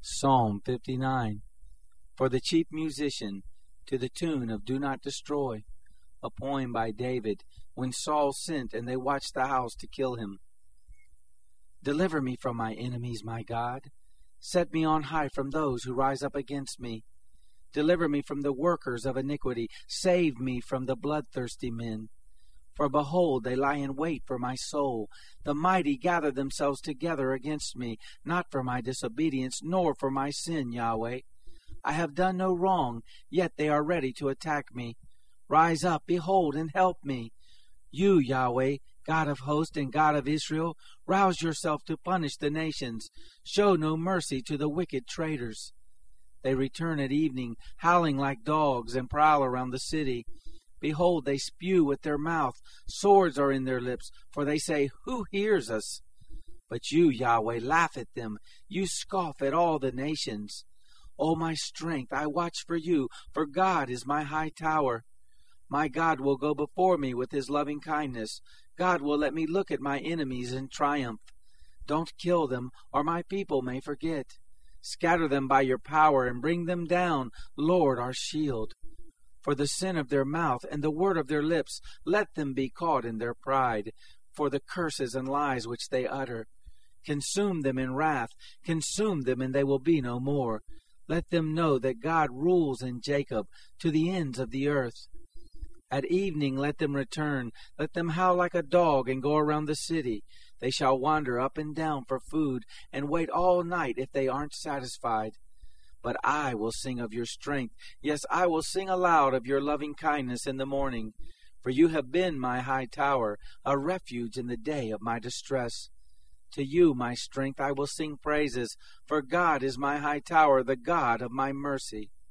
Psalm 59. For the chief musician, to the tune of Do Not Destroy, a poem by David, when Saul sent and they watched the house to kill him. Deliver me from my enemies, my God. Set me on high from those who rise up against me. Deliver me from the workers of iniquity. Save me from the bloodthirsty men. For behold, they lie in wait for my soul. The mighty gather themselves together against me, not for my disobedience, nor for my sin, Yahweh. I have done no wrong, yet they are ready to attack me. Rise up, behold, and help me. You, Yahweh, God of hosts and God of Israel, rouse yourself to punish the nations. Show no mercy to the wicked traitors. They return at evening, howling like dogs, and prowl around the city. Behold, they spew with their mouth. Swords are in their lips, for they say, Who hears us? But you, Yahweh, laugh at them. You scoff at all the nations. O my strength, I watch for you, for God is my high tower. My God will go before me with his loving kindness. God will let me look at my enemies in triumph. Don't kill them, or my people may forget. Scatter them by your power and bring them down, Lord, our shield. For the sin of their mouth and the word of their lips, let them be caught in their pride, for the curses and lies which they utter. Consume them in wrath, consume them, and they will be no more. Let them know that God rules in Jacob to the ends of the earth. At evening let them return, let them howl like a dog and go around the city. They shall wander up and down for food and wait all night if they aren't satisfied. But I will sing of your strength. Yes, I will sing aloud of your loving kindness in the morning. For you have been my high tower, a refuge in the day of my distress. To you, my strength, I will sing praises, for God is my high tower, the God of my mercy.